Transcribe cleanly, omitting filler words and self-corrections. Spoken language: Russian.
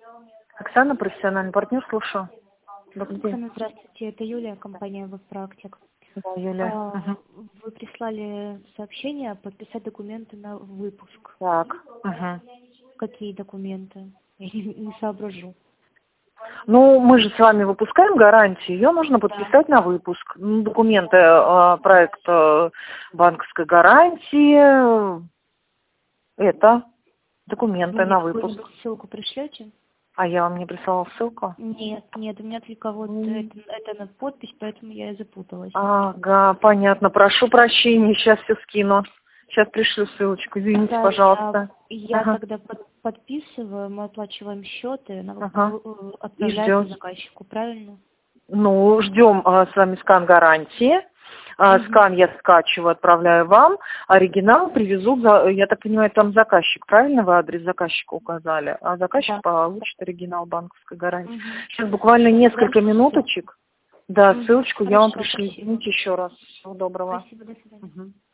Оксана, профессиональный партнер, слушаю. Добрый день. Оксана, здравствуйте, это Юлия, компания «Веб-практик». Да, Юлия. Вы прислали сообщение подписать документы на выпуск. Так. Какие документы? Я не соображу. Ну, мы же с вами выпускаем гарантию, ее нужно подписать на выпуск. Документы, проект банковской гарантии, это документы Вы мне на выпуск. какую-нибудь ссылку пришлете? А я вам не прислала ссылку? Нет, у меня только вот это на подпись, поэтому я и запуталась. Ага, понятно. Прошу прощения, сейчас все скину. Сейчас пришлю ссылочку, извините, Да, пожалуйста. я тогда подписываю, мы оплачиваем счеты, И отправляем ждем. заказчику, правильно? Ну, ждем с вами скан гарантии. Скан я скачиваю, отправляю вам. Оригинал привезут, я так понимаю, там заказчик, правильно вы адрес заказчика указали? А заказчик получит оригинал банковской гарантии. Сейчас буквально несколько минуточек. Да, ссылочку я вам пришлю. Извините еще раз. Всего доброго. Спасибо, до свидания.